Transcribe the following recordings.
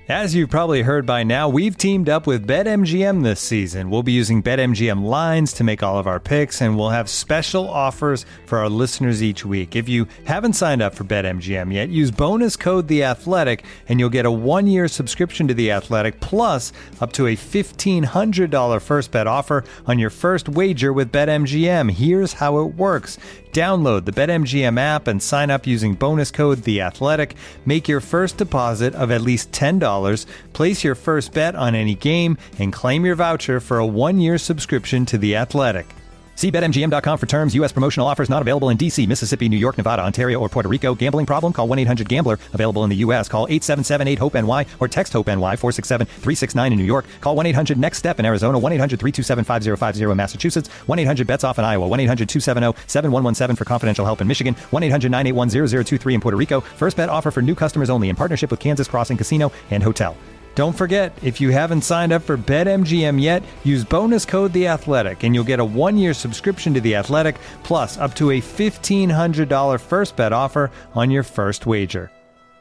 As you've probably heard by now, we've teamed up with BetMGM this season. We'll be using BetMGM lines to make all of our picks, and we'll have special offers for our listeners each week. If you haven't signed up for BetMGM yet, use bonus code The Athletic, and you'll get a 1-year subscription to The Athletic, plus up to a $1,500 first bet offer on your first wager with BetMGM. Here's how it works. Download the BetMGM app and sign up using bonus code The Athletic. Make your first deposit of at least $10. Place your first bet on any game and claim your voucher for a 1-year subscription to The Athletic. See BetMGM.com for terms. U.S. promotional offers not available in D.C., Mississippi, New York, Nevada, Ontario, or Puerto Rico. Gambling problem? Call 1-800-GAMBLER. Available in the U.S. Call 877-8-HOPE-NY or text HOPE-NY 467-369 in New York. Call 1-800-NEXT-STEP in Arizona. 1-800-327-5050 in Massachusetts. 1-800-BETS-OFF in Iowa. 1-800-270-7117 for confidential help in Michigan. 1-800-981-0023 in Puerto Rico. First bet offer for new customers only in partnership with Kansas Crossing Casino and Hotel. Don't forget, if you haven't signed up for BetMGM yet, use bonus code The Athletic, and you'll get a 1-year subscription to The Athletic, plus up to a $1,500 first bet offer on your first wager.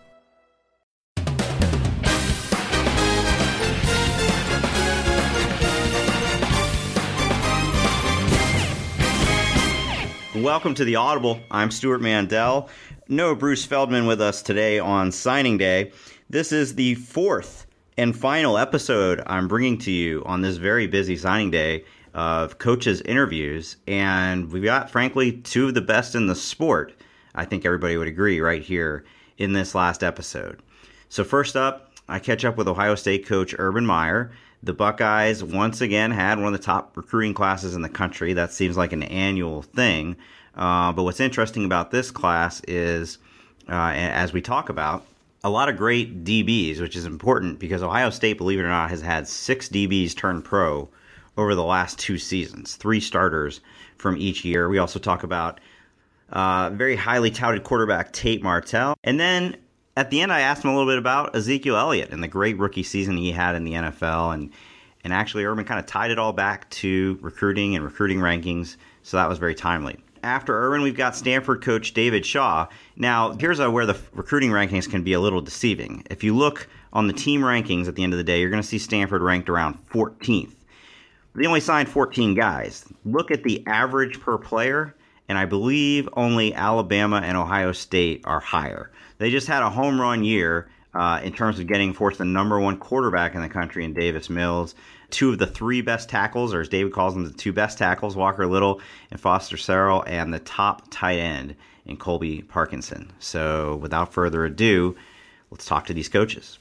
Welcome to The Audible. I'm Stuart Mandel. No Bruce Feldman with us today on signing day. This is the fourth and final episode I'm bringing to you on this very busy signing day of coaches' interviews. And we've got, frankly, two of the best in the sport. I think everybody would agree right here in this last episode. So first up, I catch up with Ohio State coach Urban Meyer. The Buckeyes once again had one of the top recruiting classes in the country. That seems like an annual thing. But what's interesting about this class is, as we talk about, a lot of great DBs, which is important because Ohio State, believe it or not, has had 6 DBs turn pro over the last 2 seasons, 3 starters from each year. We also talk about very highly touted quarterback Tate Martell. And then at the end, I asked him a little bit about Ezekiel Elliott and the great rookie season he had in the NFL. And actually, Urban kind of tied it all back to recruiting and recruiting rankings, so that was very timely. After Urban, we've got Stanford coach David Shaw. Now, here's where the recruiting rankings can be a little deceiving. If you look on the team rankings at the end of the day, you're going to see Stanford ranked around 14th. They only signed 14 guys. Look at the average per player, and I believe only Alabama and Ohio State are higher. They just had a home run year in terms of getting forced the number 1 quarterback in the country in Davis Mills. 2 of the 3 best tackles, or as David calls them, the 2 best tackles, Walker Little and Foster Sarrell, and the top tight end in Colby Parkinson. So without further ado, let's talk to these coaches.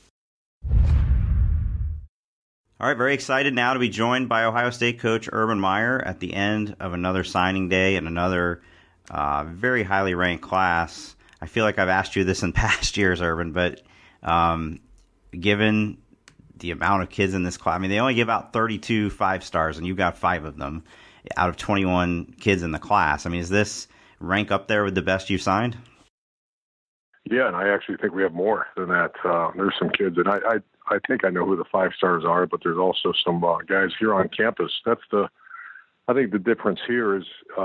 All right, very excited now to be joined by Ohio State coach Urban Meyer at the end of another signing day and another very highly ranked class. I feel like I've asked you this in past years, Urban, but given the amount of kids in this class, I mean, they only give out 32 5-stars, and you've got 5 of them out of 21 kids in the class. I mean, is this rank up there with the best you've signed? Yeah, and I actually think we have more than that. There's some kids, and I think I know who the 5-stars are, but there's also some guys here on campus. I think the difference here is,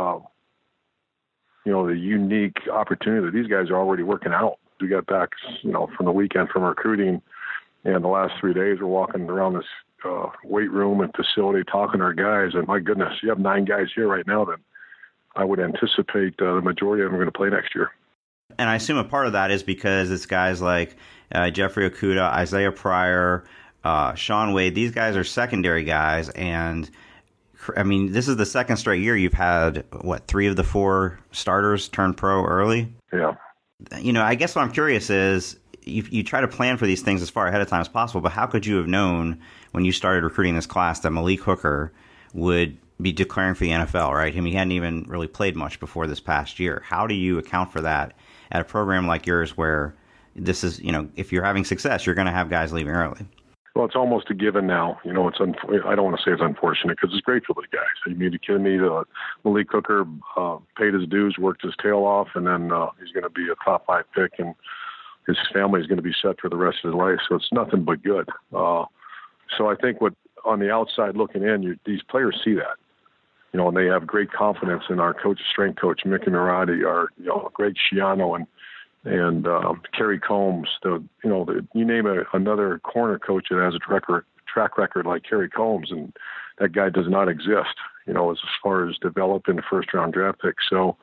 the unique opportunity that these guys are already working out. We got back, from the weekend from recruiting, and the last 3 days we're walking around this weight room and facility talking to our guys, and my goodness, you have 9 guys here right now that I would anticipate the majority of them are going to play next year. And I assume a part of that is because it's guys like Jeffrey Okudah, Isaiah Pryor, Sean Wade. These guys are secondary guys, and I mean, this is the second straight year you've had, 3 of the 4 starters turn pro early? Yeah. I guess what I'm curious is, you try to plan for these things as far ahead of time as possible, but how could you have known when you started recruiting this class that Malik Hooker would be declaring for the NFL, right? I mean, he hadn't even really played much before this past year. How do you account for that at a program like yours where this is, if you're having success, you're going to have guys leaving early? Well, it's almost a given now. I don't want to say it's unfortunate because it's great for the guys. I mean, Malik Hooker paid his dues, worked his tail off, and then he's going to be a top 5 pick, and his family is going to be set for the rest of his life. So it's nothing but good. So I think on the outside looking in, these players see that, and they have great confidence in our strength coach, Mickey Marotti, our Greg Schiano, and And Kerry Combs, you name another corner coach that has a track record like Kerry Combs, and that guy does not exist, as far as developing the first-round draft pick. So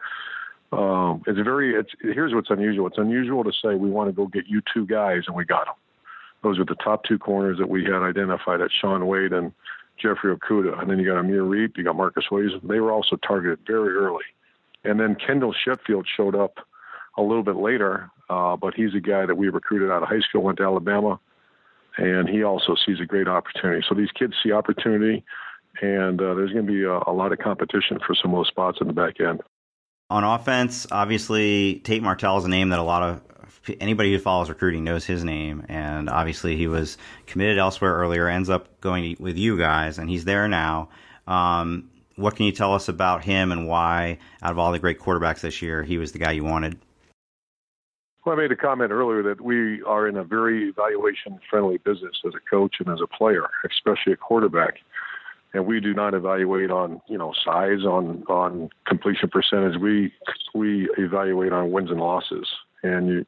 here's what's unusual. It's unusual to say we want to go get you two guys, and we got them. Those are the top two corners that we had identified at Shaun Wade and Jeffrey Okudah. And then you got Amir Reed, you got Marcus Williams. They were also targeted very early. And then Kendall Sheffield showed up a little bit later, but he's a guy that we recruited out of high school, went to Alabama, and he also sees a great opportunity. So these kids see opportunity, and there's going to be a lot of competition for some of those spots in the back end. On offense, obviously, Tate Martell is a name that anybody who follows recruiting knows his name, and obviously he was committed elsewhere earlier, ends up going with you guys, and he's there now. What can you tell us about him and why, out of all the great quarterbacks this year, he was the guy you wanted? Well, I made a comment earlier that we are in a very evaluation-friendly business as a coach and as a player, especially a quarterback. And we do not evaluate on, size, on completion percentage. We evaluate on wins and losses. And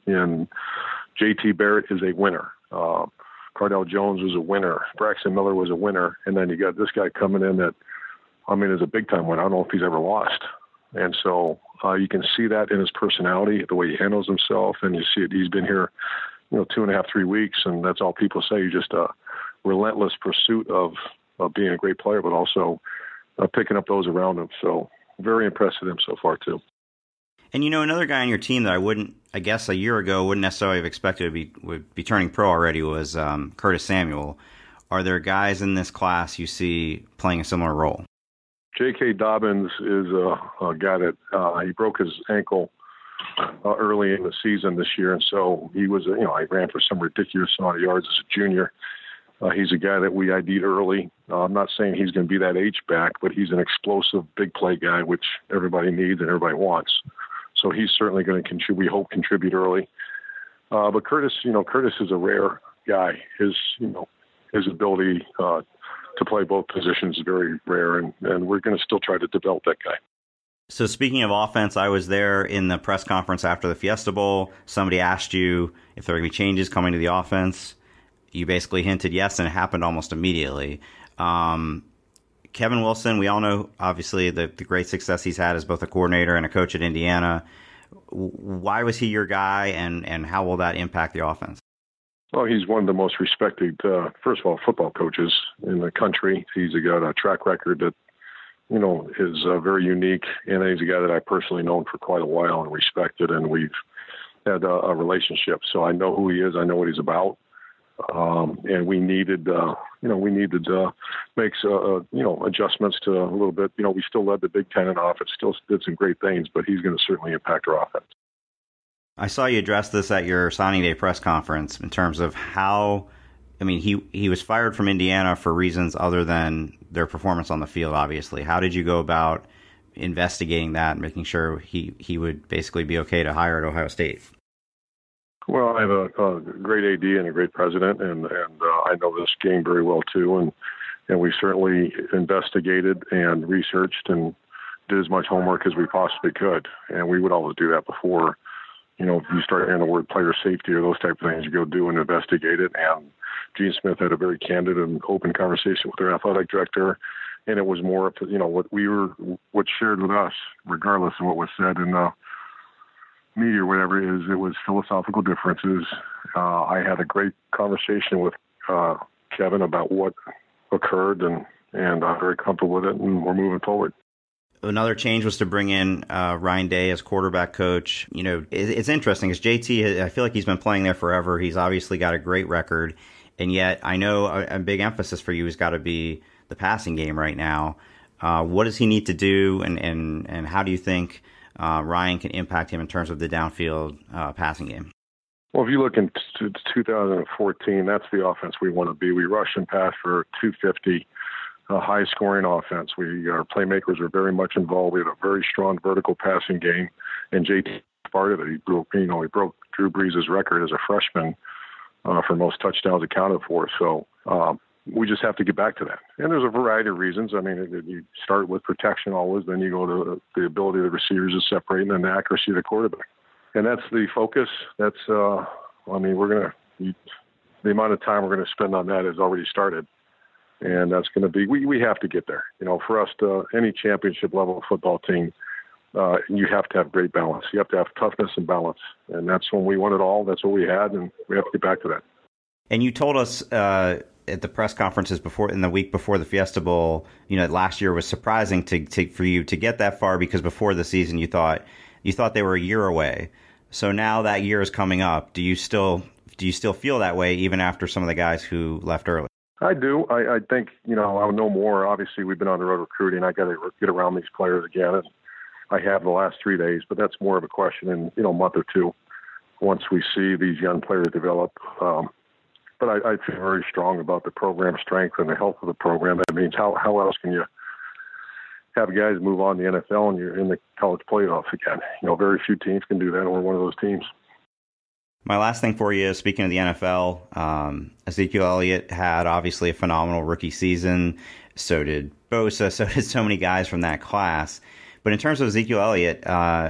J.T. Barrett is a winner. Cardell Jones was a winner. Braxton Miller was a winner. And then you got this guy coming in that, is a big-time winner. I don't know if he's ever lost. And so you can see that in his personality, the way he handles himself. And you see it. He's been here, 2.5, 3 weeks. And that's all people say. Just a relentless pursuit of being a great player, but also picking up those around him. So very impressed with him so far, too. And, another guy on your team that I guess a year ago wouldn't necessarily have expected would be turning pro already was Curtis Samuel. Are there guys in this class you see playing a similar role? J.K. Dobbins is a guy that he broke his ankle early in the season this year. And so he was, I ran for some ridiculous amount of yards as a junior. He's a guy that we ID'd early. I'm not saying he's going to be that H-back, but he's an explosive, big play guy, which everybody needs and everybody wants. So he's certainly going to contribute early. But Curtis is a rare guy. His ability to play both positions is very rare, and we're going to still try to develop that guy. So speaking of offense, I was there in the press conference after the Fiesta Bowl. Somebody asked you if there were going to be changes coming to the offense. You basically hinted yes, and it happened almost immediately. Kevin Wilson, we all know, obviously, the great success he's had as both a coordinator and a coach at Indiana. Why was he your guy, and how will that impact the offense? Well, he's one of the most respected, first of all, football coaches in the country. He's got a track record that, is very unique, and he's a guy that I personally known for quite a while and respected, and we've had a relationship. So I know who he is. I know what he's about. And we needed make adjustments to a little bit. We still led the Big Ten in offense, still did some great things, but he's going to certainly impact our offense. I saw you address this at your signing day press conference in terms of how, he was fired from Indiana for reasons other than their performance on the field, obviously. How did you go about investigating that and making sure he would basically be okay to hire at Ohio State? Well, I have a great AD and a great president, and I know this game very well, too. And we certainly investigated and researched and did as much homework as we possibly could. And we would always do that before, if you start hearing the word player safety or those type of things, you go do and investigate it. And Gene Smith had a very candid and open conversation with their athletic director. And it was more of, what shared with us, regardless of what was said in the media or whatever, it was philosophical differences. I had a great conversation with Kevin about what occurred, and I'm very comfortable with it, and we're moving forward. Another change was to bring in Ryan Day as quarterback coach. It's interesting because JT, I feel like he's been playing there forever. He's obviously got a great record, and yet I know a big emphasis for you has got to be the passing game right now. What does he need to do, and how do you think Ryan can impact him in terms of the downfield passing game? Well, if you look into 2014, that's the offense we want to be. We rush and pass for 250, a high-scoring offense. Our playmakers are very much involved. We had a very strong vertical passing game, and JT part of it. He broke Drew Brees' record as a freshman for most touchdowns accounted for. So we just have to get back to that. And there's a variety of reasons. You start with protection always, then you go to the ability of the receivers to separate, and then the accuracy of the quarterback. And that's the focus. That's, the amount of time we're going to spend on that has already started. And that's going to be, we have to get there. For us to any championship level football team, you have to have great balance. You have to have toughness and balance. And that's when we won it all. That's what we had, and we have to get back to that. And you told us at the press conferences in the week before the Fiesta Bowl, last year was surprising for you to get that far, because before the season you thought they were a year away. So now that year is coming up. Do you still feel that way even after some of the guys who left early? I do. I think, I'll know more. Obviously, we've been on the road recruiting. I got to get around these players again. And I have the last 3 days, but that's more of a question in, a month or two once we see these young players develop. But I feel very strong about the program strength and the health of the program. That means how else can you have guys move on to the NFL and you're in the college playoffs again? Very few teams can do that, and we're one of those teams. My last thing for you is, speaking of the NFL, Ezekiel Elliott had obviously a phenomenal rookie season. So did Bosa. So did so many guys from that class. But in terms of Ezekiel Elliott,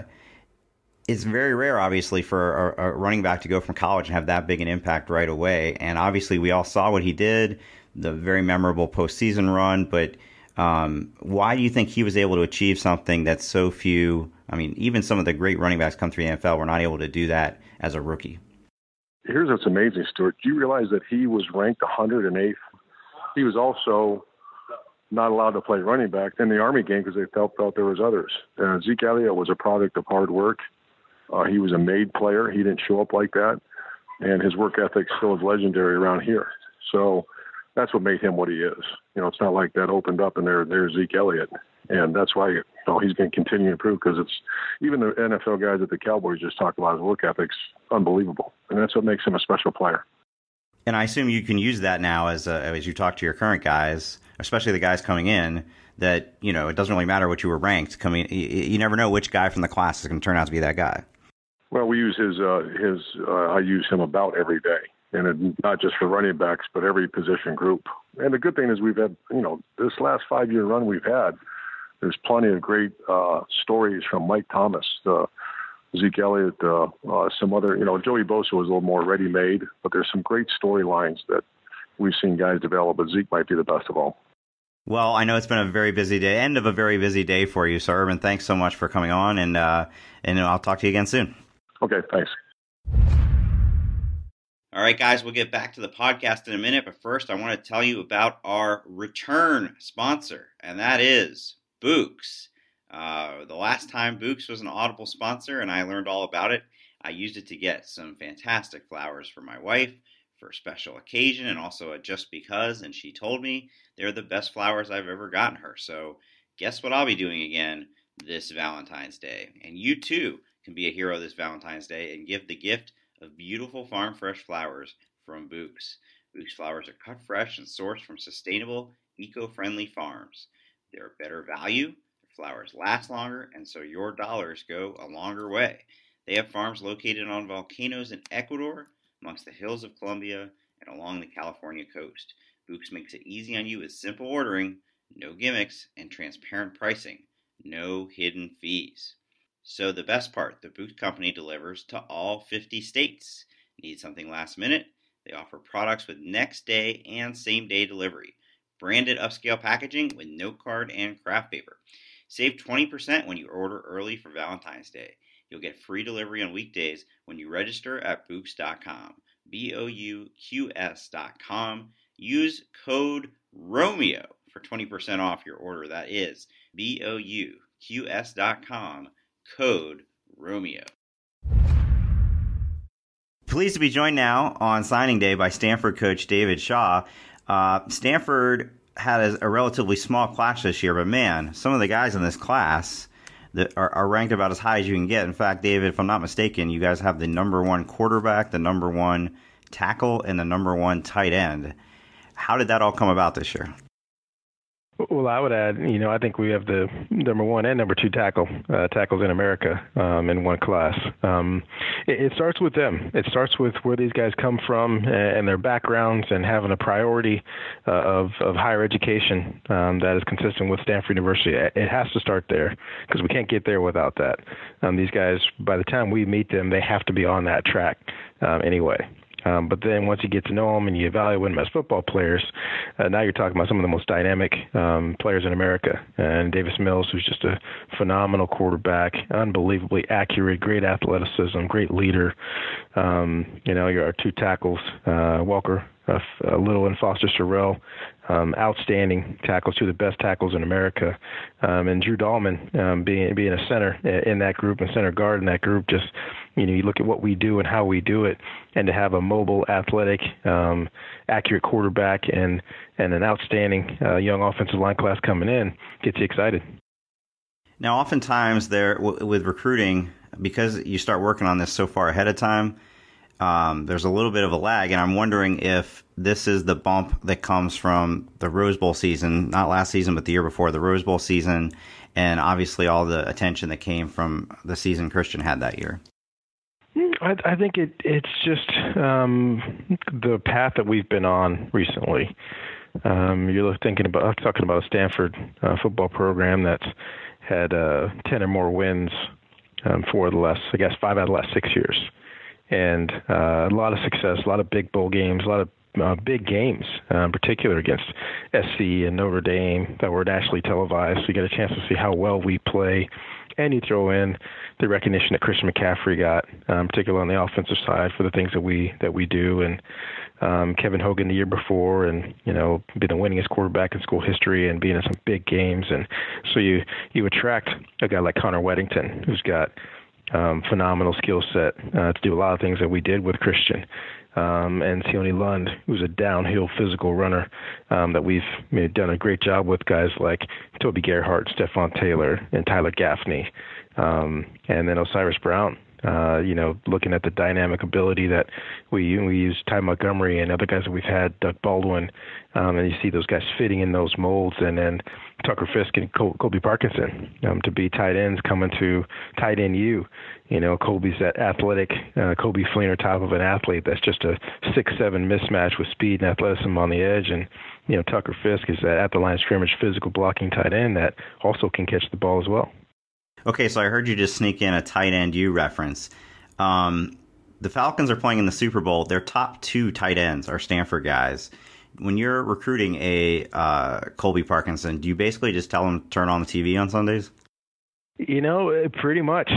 it's very rare, obviously, for a running back to go from college and have that big an impact right away. And obviously, we all saw what he did, the very memorable postseason run. But why do you think he was able to achieve something that so few, even some of the great running backs come through the NFL were not able to do that as a rookie? Here's what's amazing, Stuart. Do you realize that he was ranked 108th? He was also not allowed to play running back in the Army game because they felt there was others. Zeke Elliott was a product of hard work. He was a made player. He didn't show up like that. And his work ethic still is legendary around here. So that's what made him what he is. It's not like that opened up and there's Zeke Elliott. And that's why he's going to continue to improve, because it's even the NFL guys at the Cowboys just talk about his work ethic's unbelievable. And that's what makes him a special player. And I assume you can use that now as you talk to your current guys, especially the guys coming in, that, it doesn't really matter what you were ranked coming. You never know which guy from the class is going to turn out to be that guy. Well, we use I use him about every day. And not just for running backs, but every position group. And the good thing is we've had, this last 5-year run we've had, there's plenty of great stories from Mike Thomas, Zeke Elliott, some other, Joey Bosa was a little more ready-made, but there's some great storylines that we've seen guys develop, but Zeke might be the best of all. Well, I know it's been a very busy day, end of a very busy day for you. So, Urban, thanks so much for coming on, and I'll talk to you again soon. Okay, thanks. All right, guys, we'll get back to the podcast in a minute, but first I want to tell you about our return sponsor, and that is Bouqs. The last time Bouqs was an Audible sponsor and I learned all about it, I used it to get some fantastic flowers for my wife for a special occasion, and also a just because, and she told me they're the best flowers I've ever gotten her. So guess what I'll be doing again this Valentine's Day? And you too can be a hero this Valentine's Day and give the gift of beautiful farm fresh flowers from Bouqs. Bouqs flowers are cut fresh and sourced from sustainable, eco-friendly farms. They're a better value, their flowers last longer, and so your dollars go a longer way. They have farms located on volcanoes in Ecuador, amongst the hills of Colombia, and along the California coast. Bouqs makes it easy on you with simple ordering, no gimmicks, and transparent pricing. No hidden fees. So the best part, the Bouqs company delivers to all 50 states. Need something last minute? They offer products with next day and same day delivery. Branded upscale packaging with note card and craft paper. Save 20% when you order early for Valentine's Day. You'll get free delivery on weekdays when you register at Bouqs.com. BOUQS.com. Use code ROMEO for 20% off your order. That is BOUQS.com. Code ROMEO. Pleased to be joined now on signing day by Stanford coach David Shaw. Stanford had a relatively small class this year, but man, some of the guys in this class that are ranked about as high as you can get. In fact, David, if I'm not mistaken, you guys have the number one quarterback, the number one tackle, and the number one tight end. How did that all come about this year? Well, I would add, I think we have the number one and number two tackles in America in one class. It starts with them. It starts with where these guys come from and their backgrounds, and having a priority of higher education that is consistent with Stanford University. It has to start there, because we can't get there without that. These guys, by the time we meet them, they have to be on that track anyway. But then once you get to know them and you evaluate them as football players, now you're talking about some of the most dynamic players in America. And Davis Mills, who's just a phenomenal quarterback, unbelievably accurate, great athleticism, great leader. Our two tackles, Walker Little and Foster Sorrell, outstanding tackles, two of the best tackles in America. And Drew Dahlman being a center in that group and center guard in that group. Just, you look at what we do and how we do it, and to have a mobile, athletic, accurate quarterback and an outstanding young offensive line class coming in gets you excited. Now, oftentimes with recruiting, because you start working on this so far ahead of time, there's a little bit of a lag, and I'm wondering if this is the bump that comes from the Rose Bowl season, not last season, but the year before, the Rose Bowl season, and obviously all the attention that came from the season Christian had that year. I think it's just the path that we've been on recently. You're talking about a Stanford football program that's had 10 or more wins for the last, 5 out of the last 6 years. And a lot of success, a lot of big bowl games, a lot of big games, in particular against SC and Notre Dame that were nationally televised. So you get a chance to see how well we play. And you throw in the recognition that Christian McCaffrey got, particularly on the offensive side, for the things that we do. And Kevin Hogan the year before, and being the winningest quarterback in school history, and being in some big games. And so you attract a guy like Connor Weddington, who's got phenomenal skill set to do a lot of things that we did with Christian. And Sione Lund, who's a downhill physical runner that we've done a great job with, guys like Toby Gerhart, Stephon Taylor, and Tyler Gaffney. And then Osiris Brown, looking at the dynamic ability that we use Ty Montgomery and other guys that we've had, Doug Baldwin, and you see those guys fitting in those molds. And then Tucker Fisk and Colby Parkinson to be tight ends coming to tight end U. Colby's that athletic, Colby Fleener type of an athlete that's just a 6'7" mismatch with speed and athleticism on the edge. And, Tucker Fisk is that at the line of scrimmage physical blocking tight end that also can catch the ball as well. Okay, so I heard you just sneak in a tight end U reference. The Falcons are playing in the Super Bowl. Their top two tight ends are Stanford guys. When you're recruiting a Colby Parkinson, do you basically just tell him to turn on the TV on Sundays? Pretty much,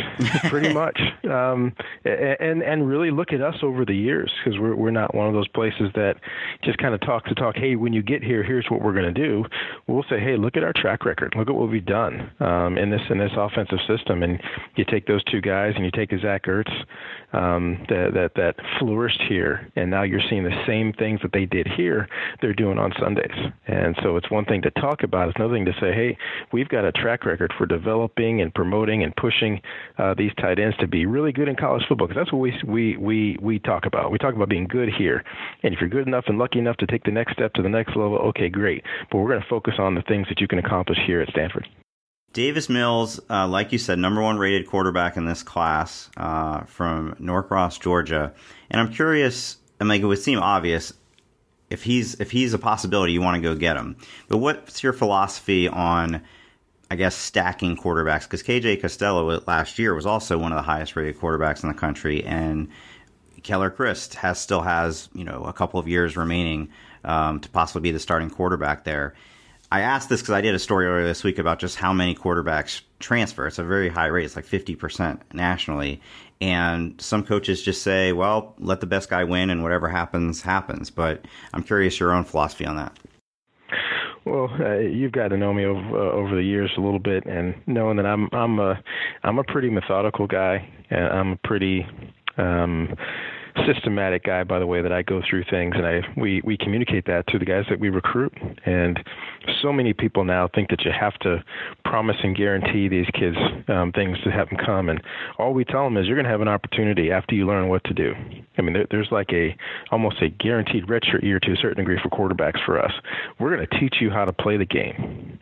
and really look at us over the years, because we're not one of those places that just kind of talk. Hey, when you get here, here's what we're going to do. We'll say, hey, look at our track record. Look at what we've done in this offensive system. And you take those two guys, and you take a Zach Ertz that flourished here, and now you're seeing the same things that they did here, they're doing on Sundays. And so it's one thing to talk about. It's another thing to say, hey, we've got a track record for developing and promoting and pushing these tight ends to be really good in college football, because that's what we talk about. We talk about being good here, and if you're good enough and lucky enough to take the next step to the next level, okay, great. But we're going to focus on the things that you can accomplish here at Stanford. Davis Mills, like you said, number one rated quarterback in this class from Norcross, Georgia. And I'm curious, it would seem obvious, if he's a possibility, you want to go get him. But what's your philosophy on, stacking quarterbacks? Because KJ Costello last year was also one of the highest rated quarterbacks in the country, and Keller Christ still has a couple of years remaining to possibly be the starting quarterback there. I asked this because I did a story earlier this week about just how many quarterbacks transfer. It's a very high rate. It's like 50% nationally. And some coaches just say, well, let the best guy win and whatever happens, happens. But I'm curious your own philosophy on that. Well, you've got to know me over the years a little bit, and knowing that I'm a pretty methodical guy, and I'm a pretty systematic guy by the way that I go through things, and we communicate that to the guys that we recruit. And so many people now think that you have to promise and guarantee these kids things to have them come, and all we tell them is you're going to have an opportunity after you learn what to do. There's like almost a guaranteed redshirt year to a certain degree for quarterbacks for us. We're going to teach you how to play the game.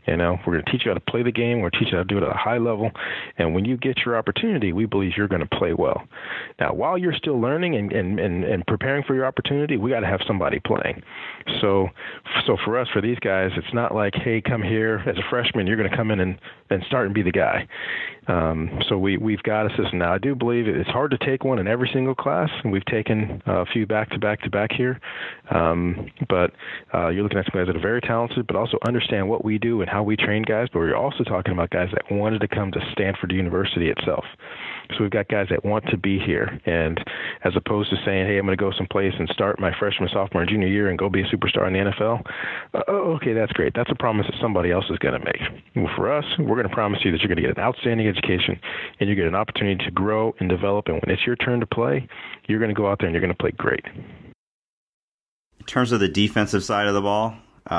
We're going to teach you how to play the game. We're going to teach you how to do it at a high level. And when you get your opportunity, we believe you're going to play well. Now, while you're still learning and preparing for your opportunity, we got to have somebody playing. So for us, for these guys, it's not like, hey, come here as a freshman, you're going to come in and start and be the guy. So we've got a system. Now, I do believe it's hard to take one in every single class, and we've taken a few back here. But you're looking at some guys that are very talented, but also understand what we do and how we train guys. But we're also talking about guys that wanted to come to Stanford University itself. So we've got guys that want to be here, and as opposed to saying, hey, I'm going to go someplace and start my freshman, sophomore, and junior year and go be a superstar in the NFL, okay, that's great. That's a promise that somebody else is going to make. And for us, we're going to promise you that you're going to get an outstanding education, and you get an opportunity to grow and develop, and when it's your turn to play, you're going to go out there and you're going to play great. In terms of the defensive side of the ball,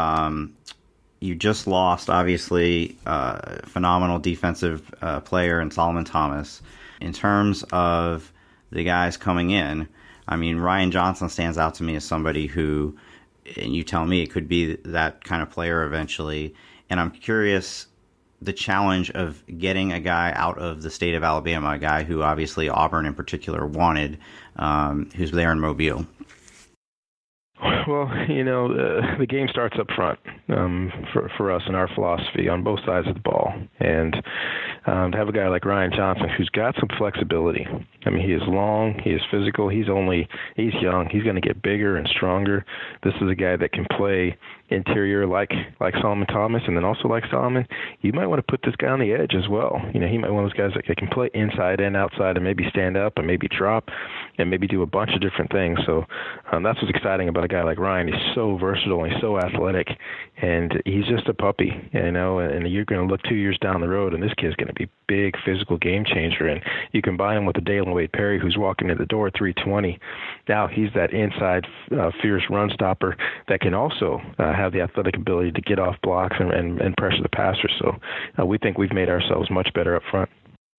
you just lost, obviously, a phenomenal defensive player in Solomon Thomas. In terms of the guys coming in, I mean, Ryan Johnson stands out to me as somebody who, and you tell me, it could be that kind of player eventually. And I'm curious, the challenge of getting a guy out of the state of Alabama, a guy who obviously Auburn in particular wanted, who's there in Mobile. Well, the game starts up front for us and our philosophy on both sides of the ball. And to have a guy like Ryan Johnson who's got some flexibility. I mean, he is long, he is physical, he's young, he's going to get bigger and stronger. This is a guy that can play interior like Solomon Thomas, and then also like Solomon, you might want to put this guy on the edge as well. He might be one of those guys that can play inside and outside and maybe stand up and maybe drop and maybe do a bunch of different things. So that's what's exciting about a guy like Ryan. He's so versatile and he's so athletic, and he's just a puppy, and you're going to look 2 years down the road, and this kid's going to be big physical game changer. And you combine him with a Dalen Wade Perry who's walking in the door at 320. Now he's that inside fierce run stopper that can also have the athletic ability to get off blocks and pressure the passer. So we think we've made ourselves much better up front.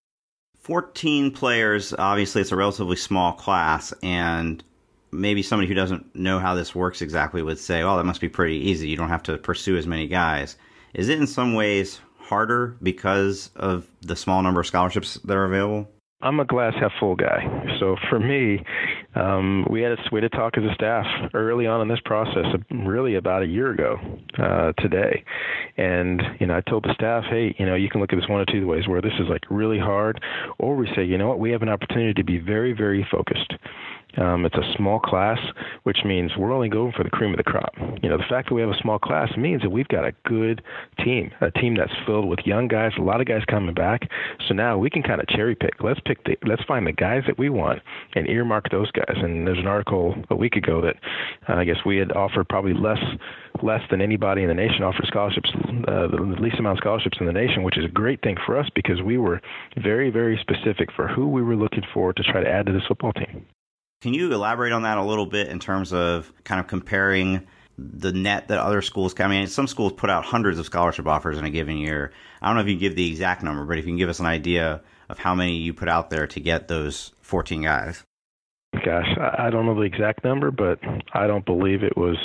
14 players, obviously it's a relatively small class, and maybe somebody who doesn't know how this works exactly would say, oh, that must be pretty easy. You don't have to pursue as many guys. Is it in some ways harder because of the small number of scholarships that are available? I'm a glass half full guy. So for me, we had to talk as a staff early on in this process, really about a year ago today. And, I told the staff, hey, you can look at this one or two ways where this is like really hard, or we say, you know what, we have an opportunity to be very, very focused. It's a small class, which means we're only going for the cream of the crop. The fact that we have a small class means that we've got a good team, a team that's filled with young guys, a lot of guys coming back. So now we can kind of cherry pick. Let's find the guys that we want and earmark those guys. And there's an article a week ago that I guess we had offered probably less than anybody in the nation offered scholarships, the least amount of scholarships in the nation, which is a great thing for us because we were very, very specific for who we were looking for to try to add to this football team. Can you elaborate on that a little bit in terms of kind of comparing the net that other schools come in? Some schools put out hundreds of scholarship offers in a given year. I don't know if you can give the exact number, but if you can give us an idea of how many you put out there to get those 14 guys. Gosh, I don't know the exact number, but I don't believe it was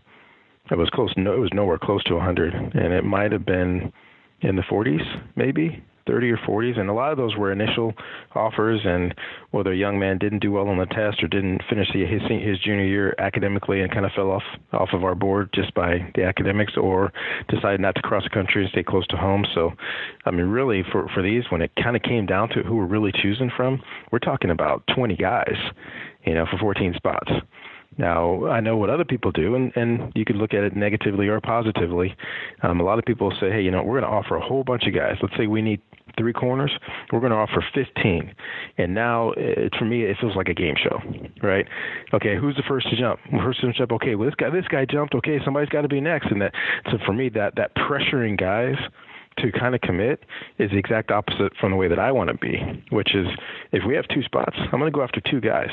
close. No, it was nowhere close to 100, and it might have been in the 40s, maybe 30 or 40s, and a lot of those were initial offers, and whether a young man didn't do well on the test or didn't finish his junior year academically and kind of fell off of our board just by the academics, or decided not to cross the country and stay close to home. So, I mean, really, for these, when it kind of came down to who we're really choosing from, we're talking about 20 guys, for 14 spots. Now, I know what other people do, and you could look at it negatively or positively. A lot of people say, hey, we're going to offer a whole bunch of guys. Let's say we need 3 corners. We're going to offer 15. And now, for me, it feels like a game show, right? Okay, who's the first to jump? First to jump, okay, well, this guy jumped. Okay, somebody's got to be next. And so for me, that pressuring guys to kind of commit is the exact opposite from the way that I want to be, which is if we have 2 spots, I'm going to go after 2 guys.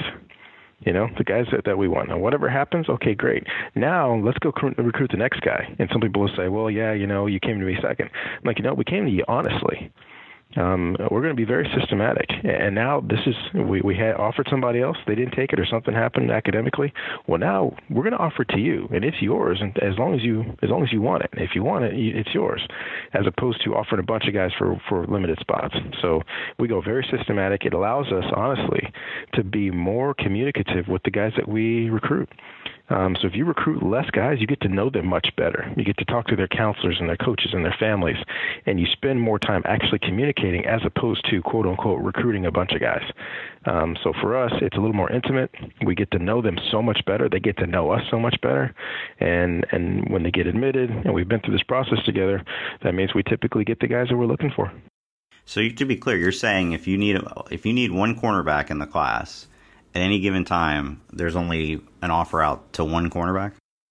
The guys that we want. Now, whatever happens, okay, great. Now, let's go recruit the next guy. And some people will say, well, yeah, you came to me second. I'm like, we came to you honestly. we're going to be very systematic. And now we had offered somebody else, they didn't take it, or something happened academically. Well, now we're going to offer it to you, and it's yours, and as long as you want it. And if you want it, it's yours, as opposed to offering a bunch of guys for limited spots. So we go very systematic. It allows us, honestly, to be more communicative with the guys that we recruit. So if you recruit less guys, you get to know them much better. You get to talk to their counselors and their coaches and their families, and you spend more time actually communicating as opposed to, quote unquote, recruiting a bunch of guys. So for us, it's a little more intimate. We get to know them so much better. They get to know us so much better. And when they get admitted, and we've been through this process together, that means we typically get the guys that we're looking for. So to be clear, you're saying if you need one cornerback in the class, at any given time, there's only an offer out to one cornerback?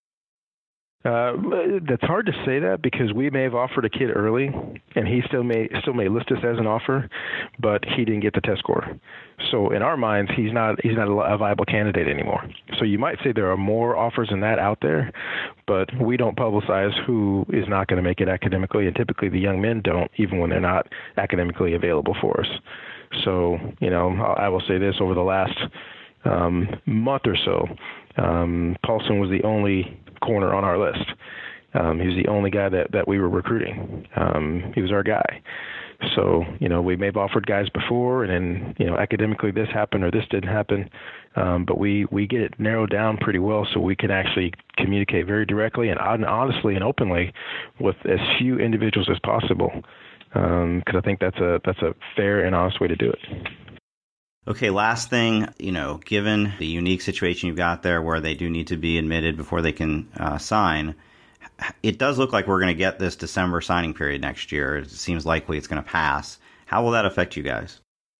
That's hard to say that, because we may have offered a kid early, and he still may list us as an offer, but he didn't get the test score. So in our minds, he's not a viable candidate anymore. So you might say there are more offers than that out there, but we don't publicize who is not going to make it academically, and typically the young men don't, even when they're not academically available for us. So, I will say this: over the last month or so, Paulson was the only corner on our list. He was the only guy that we were recruiting. He was our guy. So, we may have offered guys before, and then, academically this happened or this didn't happen. But we get it narrowed down pretty well, so we can actually communicate very directly and honestly and openly with as few individuals as possible. Because I think that's a fair and honest way to do it. Okay, last thing, given the unique situation you've got there where they do need to be admitted before they can sign, it does look like we're going to get this December signing period next year. It seems likely it's going to pass. How will that affect you guys?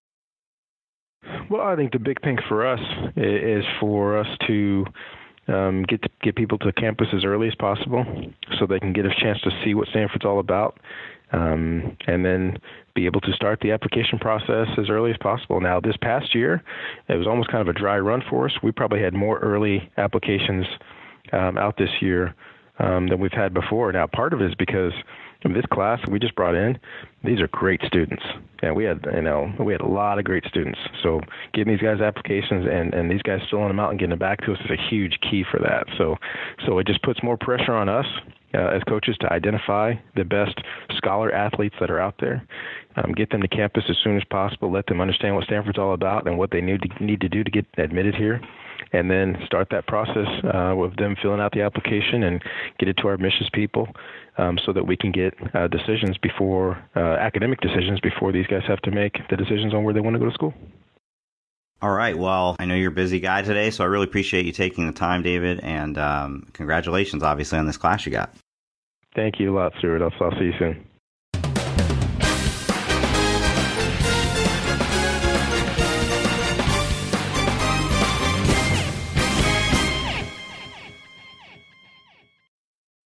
Well, I think the big thing for us is for us to get people to campus as early as possible so they can get a chance to see what Stanford's all about. And then be able to start the application process as early as possible. Now, this past year, it was almost kind of a dry run for us. We probably had more early applications out this year than we've had before. Now, part of it is because this class we just brought in, these are great students, and we had a lot of great students. So getting these guys applications and these guys filling them out and getting them back to us is a huge key for that. So it just puts more pressure on us as coaches to identify the best scholar athletes that are out there, get them to campus as soon as possible, let them understand what Stanford's all about and what they need to do to get admitted here, and then start that process with them filling out the application and get it to our admissions people so that we can get decisions before, academic decisions before these guys have to make the decisions on where they want to go to school. All right. Well, I know you're a busy guy today, so I really appreciate you taking the time, David, and congratulations, obviously, on this class you got. Thank you a lot, Stuart. I'll see you soon.